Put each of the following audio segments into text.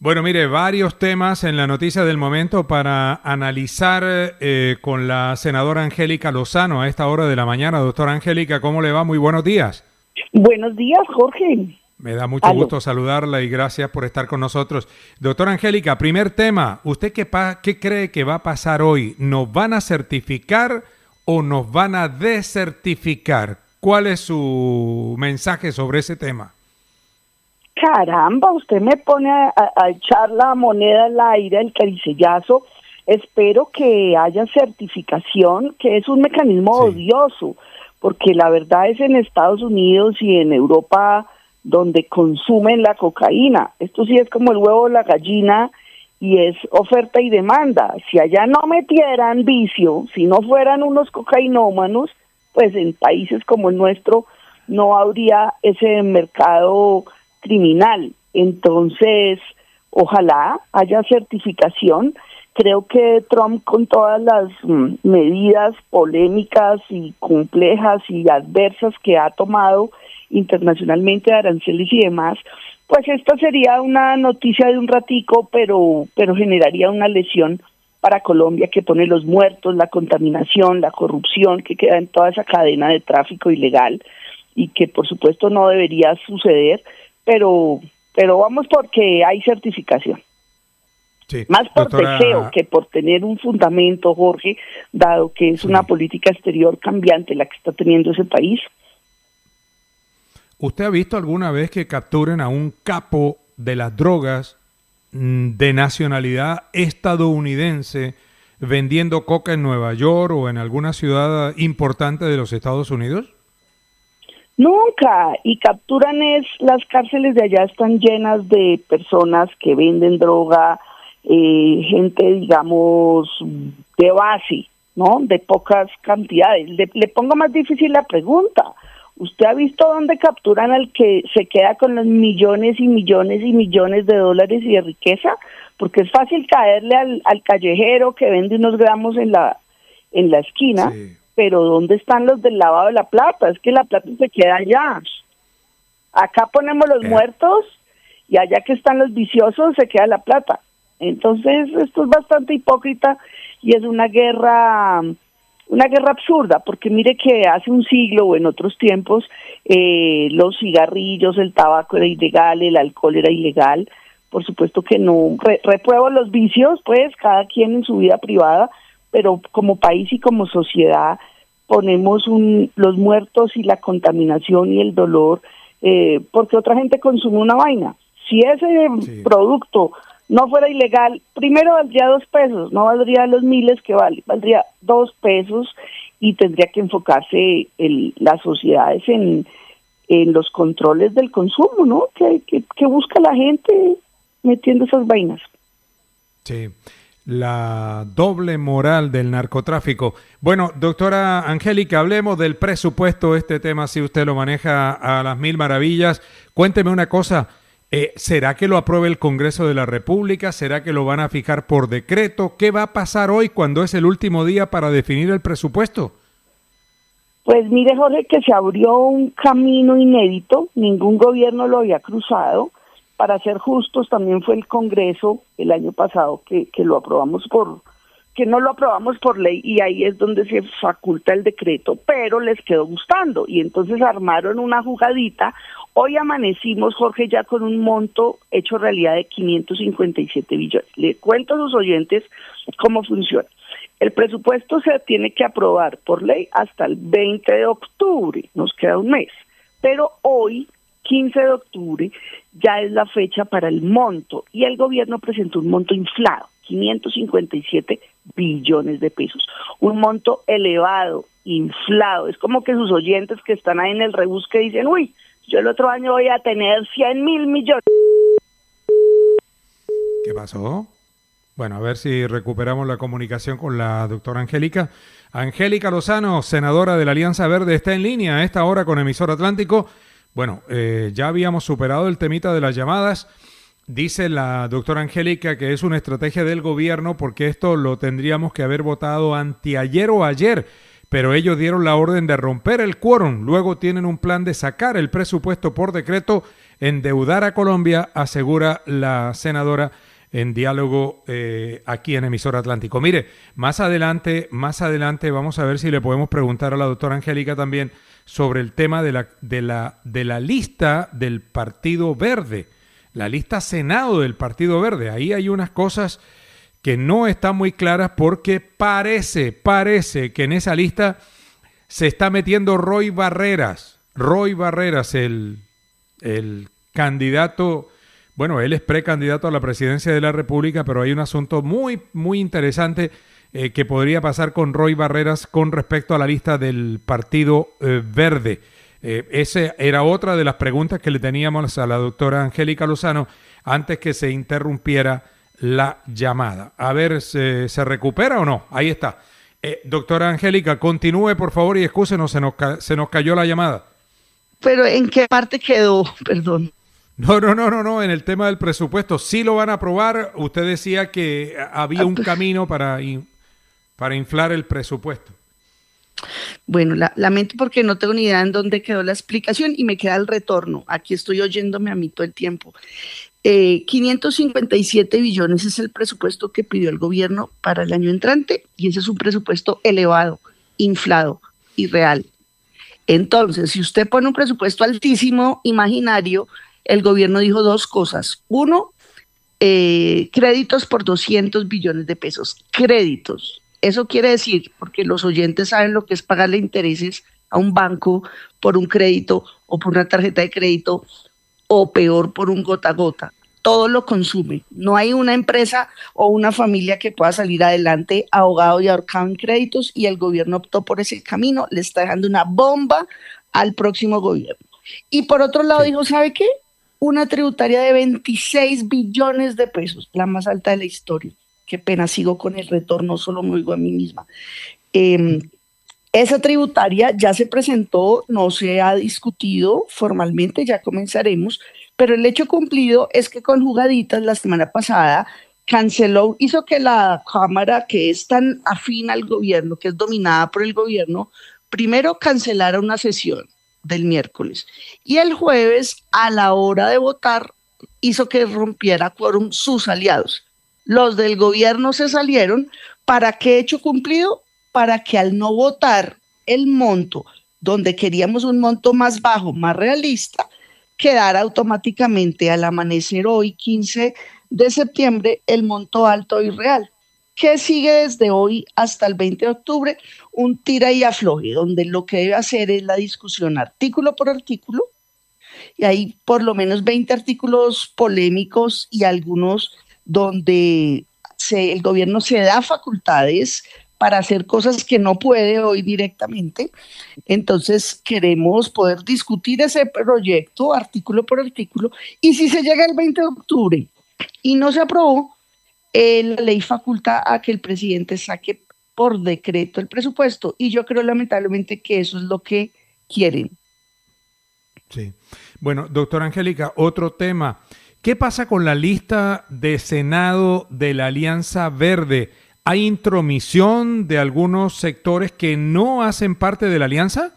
Bueno, mire, varios temas en la noticia del momento para analizar con la senadora Angélica Lozano a esta hora de la mañana. Doctora Angélica, ¿cómo le va? Muy buenos días. Buenos días, Jorge. Me da mucho gusto saludarla y gracias por estar con nosotros. Doctora Angélica, primer tema, ¿usted qué cree que va a pasar hoy? ¿Nos van a certificar o nos van a desertificar? ¿Cuál es su mensaje sobre ese tema? Caramba, usted me pone a echar la moneda al aire, el caricellazo. Espero que haya certificación, que es un mecanismo odioso, porque la verdad es en Estados Unidos y en Europa donde consumen la cocaína. Esto sí es como el huevo o la gallina y es oferta y demanda. Si allá no metieran vicio, si no fueran unos cocainómanos, pues en países como el nuestro no habría ese mercado criminal. Entonces, ojalá haya certificación. Creo que Trump, con todas las medidas polémicas y complejas y adversas que ha tomado internacionalmente de aranceles y demás, pues esta sería una noticia de un ratico, pero generaría una lesión para Colombia, que pone los muertos, la contaminación, la corrupción que queda en toda esa cadena de tráfico ilegal y que por supuesto no debería suceder, pero vamos porque hay certificación. Sí, más por doctora... deseo que por tener un fundamento, Jorge, dado que es una política exterior cambiante la que está teniendo ese país. ¿Usted ha visto alguna vez que capturen a un capo de las drogas de nacionalidad estadounidense vendiendo coca en Nueva York o en alguna ciudad importante de los Estados Unidos? Nunca, y capturan las cárceles de allá están llenas de personas que venden droga, gente, digamos, de base, ¿no? De pocas cantidades. Le pongo más difícil la pregunta. ¿Usted ha visto dónde capturan al que se queda con los millones y millones y millones de dólares y de riqueza? Porque es fácil caerle al callejero que vende unos gramos en la esquina, sí. Pero ¿dónde están los del lavado de la plata? Es que la plata se queda allá. Acá ponemos los muertos y allá que están los viciosos se queda la plata. Entonces esto es bastante hipócrita y es una guerra absurda, porque mire que hace un siglo o en otros tiempos los cigarrillos, el tabaco era ilegal, el alcohol era ilegal. Por supuesto que no, repruebo los vicios, pues cada quien en su vida privada, pero como país y como sociedad ponemos los muertos y la contaminación y el dolor porque otra gente consume una vaina. Si ese producto no fuera ilegal, primero valdría 2 pesos, no valdría los miles que vale, valdría 2 pesos y tendría que enfocarse las sociedades en los controles del consumo, ¿no? Que busca la gente metiendo esas vainas. Sí, la doble moral del narcotráfico. Bueno, doctora Angélica, hablemos del presupuesto, este tema si usted lo maneja a las mil maravillas. Cuénteme una cosa. ¿Será que lo apruebe el Congreso de la República? ¿Será que lo van a fijar por decreto? ¿Qué va a pasar hoy cuando es el último día para definir el presupuesto? Pues mire, Jorge, que se abrió un camino inédito, ningún gobierno lo había cruzado. Para ser justos, también fue el Congreso el año pasado que lo aprobamos que no lo aprobamos por ley y ahí es donde se faculta el decreto, pero les quedó gustando y entonces armaron una jugadita. Hoy amanecimos, Jorge, ya con un monto hecho realidad de 557 billones. Le cuento a sus oyentes cómo funciona. El presupuesto se tiene que aprobar por ley hasta el 20 de octubre, nos queda un mes, pero hoy, 15 de octubre, ya es la fecha para el monto y el gobierno presentó un monto inflado, 557 billones de pesos, un monto elevado, inflado. Es como que sus oyentes que están ahí en el rebusque dicen, uy, yo el otro año voy a tener 100.000 millones. ¿Qué pasó? Bueno, a ver si recuperamos la comunicación con la doctora Angélica. Angélica Lozano, senadora de la Alianza Verde, está en línea a esta hora con Emisor Atlántico. Bueno, ya habíamos superado el temita de las llamadas. Dice la doctora Angélica que es una estrategia del gobierno porque esto lo tendríamos que haber votado anteayer o ayer, pero ellos dieron la orden de romper el quórum. Luego tienen un plan de sacar el presupuesto por decreto endeudar a Colombia, asegura la senadora en diálogo aquí en Emisora Atlántico. Mire, más adelante vamos a ver si le podemos preguntar a la doctora Angélica también sobre el tema de la lista del Partido Verde, la lista Senado del Partido Verde. Ahí hay unas cosas que no están muy claras porque parece que en esa lista se está metiendo Roy Barreras, el candidato. Bueno, él es precandidato a la presidencia de la República, pero hay un asunto muy, muy interesante que podría pasar con Roy Barreras con respecto a la lista del Partido Verde. Esa era otra de las preguntas que le teníamos a la doctora Angélica Lozano antes que se interrumpiera la llamada. A ver, ¿se recupera o no? Ahí está. Doctora Angélica, continúe, por favor, y excúsenos, se nos cayó la llamada. Pero ¿en qué parte quedó? Perdón. No, en el tema del presupuesto. Sí lo van a aprobar. Usted decía que había un camino para inflar el presupuesto. Bueno, lamento porque no tengo ni idea en dónde quedó la explicación y me queda el retorno. Aquí estoy oyéndome a mí todo el tiempo. 557 billones es el presupuesto que pidió el gobierno para el año entrante y ese es un presupuesto elevado, inflado, irreal. Entonces, si usted pone un presupuesto altísimo, imaginario, el gobierno dijo dos cosas. Uno, créditos por 200 billones de pesos. Créditos. Eso quiere decir, porque los oyentes saben lo que es pagarle intereses a un banco por un crédito o por una tarjeta de crédito o peor por un gota a gota. Todo lo consume. No hay una empresa o una familia que pueda salir adelante ahogado y ahorcado en créditos y el gobierno optó por ese camino. Le está dejando una bomba al próximo gobierno. Y por otro lado dijo, ¿sabe qué? Una tributaria de 26 billones de pesos, la más alta de la historia. Qué pena, sigo con el retorno, solo me oigo a mí misma. Esa tributaria ya se presentó, no se ha discutido formalmente, ya comenzaremos, pero el hecho cumplido es que con jugaditas la semana pasada hizo que la Cámara, que es tan afín al gobierno, que es dominada por el gobierno, primero cancelara una sesión del miércoles y el jueves a la hora de votar hizo que rompiera quórum sus aliados. Los del gobierno se salieron. ¿Para qué hecho cumplido? Para que al no votar el monto, donde queríamos un monto más bajo, más realista, quedara automáticamente al amanecer hoy, 15 de septiembre, el monto alto y real, que sigue desde hoy hasta el 20 de octubre, un tira y afloje, donde lo que debe hacer es la discusión artículo por artículo, y hay por lo menos 20 artículos polémicos y algunos donde el gobierno se da facultades para hacer cosas que no puede hoy directamente. Entonces queremos poder discutir ese proyecto artículo por artículo y si se llega el 20 de octubre y no se aprobó, la ley faculta a que el presidente saque por decreto el presupuesto y yo creo lamentablemente que eso es lo que quieren. Sí. Bueno, doctora Angélica, otro tema. ¿Qué pasa con la lista de Senado de la Alianza Verde? ¿Hay intromisión de algunos sectores que no hacen parte de la alianza?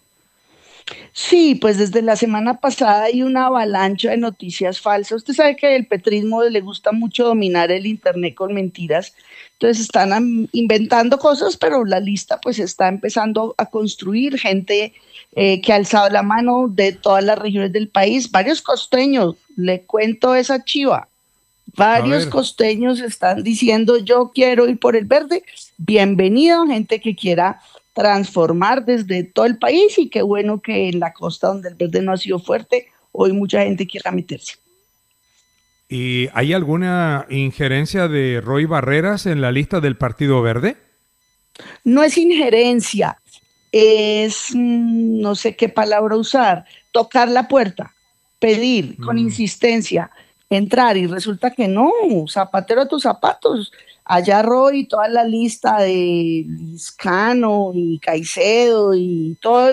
Sí, pues desde la semana pasada hay una avalancha de noticias falsas. Usted sabe que al petrismo le gusta mucho dominar el internet con mentiras. Entonces están inventando cosas, pero la lista pues está empezando a construir gente que ha alzado la mano de todas las regiones del país. Varios costeños, le cuento esa chiva. Varios costeños están diciendo yo quiero ir por el verde. Bienvenido, gente que quiera transformar desde todo el país y qué bueno que en la costa donde el verde no ha sido fuerte, hoy mucha gente quiera meterse. ¿Y hay alguna injerencia de Roy Barreras en la lista del Partido Verde? No es injerencia, es, no sé qué palabra usar, tocar la puerta, pedir con insistencia, entrar y resulta que no, zapatero a tus zapatos. Allá Roy, toda la lista de Liscano y Caicedo y todo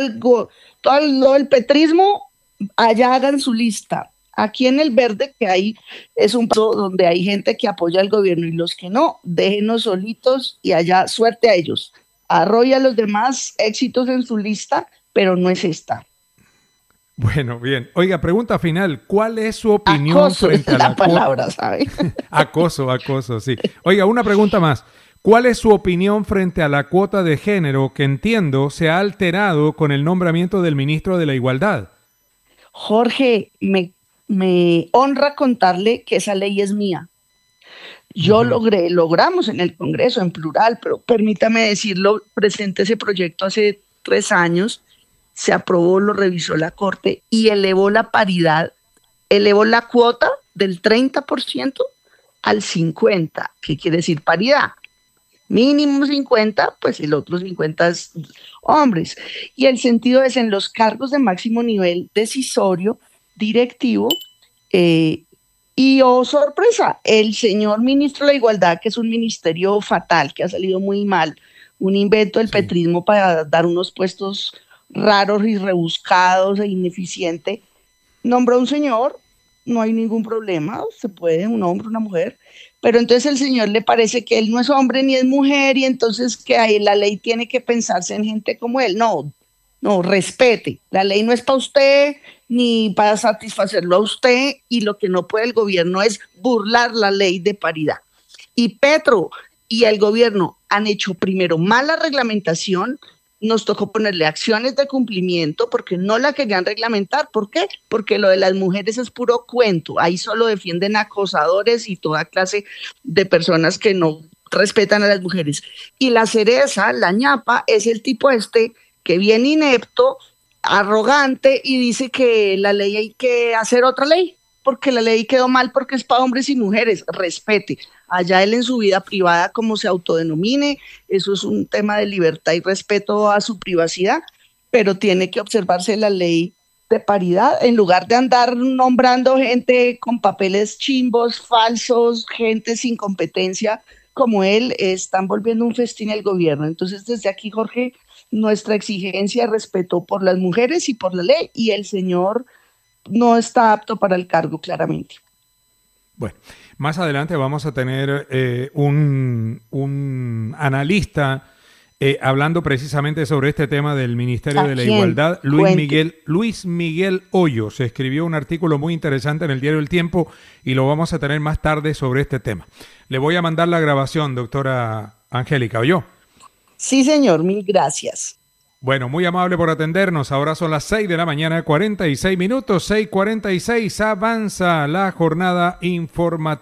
el petrismo, allá hagan su lista. Aquí en el verde, que hay, es un paso donde hay gente que apoya al gobierno y los que no, déjenos solitos y allá suerte a ellos. A Roy y a los demás, éxitos en su lista, pero no es esta. Bueno, bien. Oiga, pregunta final. ¿Cuál es su opinión Acoso frente es a la la palabra, ¿sabe? acoso, sí. Oiga, una pregunta más. ¿Cuál es su opinión frente a la cuota de género que entiendo se ha alterado con el nombramiento del ministro de la Igualdad? Jorge, me honra contarle que esa ley es mía. Ujú. Logramos en el Congreso, en plural, pero permítame decirlo, presenté ese proyecto hace 3 años, se aprobó, lo revisó la Corte y elevó la paridad, elevó la cuota del 30% al 50%. ¿Qué quiere decir paridad? Mínimo 50, pues el otro 50 es hombres. Y el sentido es en los cargos de máximo nivel decisorio, directivo, eh, y oh sorpresa, el señor ministro de la Igualdad, que es un ministerio fatal, que ha salido muy mal, un invento del Sí. petrismo para dar unos puestos raros y rebuscados e ineficiente, nombró a un señor, no hay ningún problema, se puede, un hombre, una mujer, pero entonces el señor le parece que él no es hombre ni es mujer y entonces que ahí la ley tiene que pensarse en gente como él. No, no, respete. La ley no es para usted ni para satisfacerlo a usted y lo que no puede el gobierno es burlar la ley de paridad. Y Petro y el gobierno han hecho primero mala reglamentación, nos tocó ponerle acciones de cumplimiento porque no la querían reglamentar. ¿Por qué? Porque lo de las mujeres es puro cuento. Ahí solo defienden acosadores y toda clase de personas que no respetan a las mujeres. Y la cereza, la ñapa, es el tipo este que viene inepto, arrogante y dice que la ley hay que hacer otra ley porque la ley quedó mal porque es para hombres y mujeres. Respete. Allá él en su vida privada, como se autodenomine, eso es un tema de libertad y respeto a su privacidad, pero tiene que observarse la ley de paridad en lugar de andar nombrando gente con papeles chimbos, falsos, gente sin competencia como él, están volviendo un festín el gobierno. Entonces, desde aquí, Jorge, nuestra exigencia de respeto por las mujeres y por la ley, y el señor no está apto para el cargo, claramente. Bueno, más adelante vamos a tener un analista hablando precisamente sobre este tema del Ministerio ¿A de la quién? Igualdad, Cuente. Luis Miguel Hoyos. Escribió un artículo muy interesante en el diario El Tiempo y lo vamos a tener más tarde sobre este tema. Le voy a mandar la grabación, doctora Angélica, ¿oyó? Sí, señor, mil gracias. Bueno, muy amable por atendernos. Ahora son las 6 de la mañana, 46 minutos, 6:46. Avanza la jornada informativa.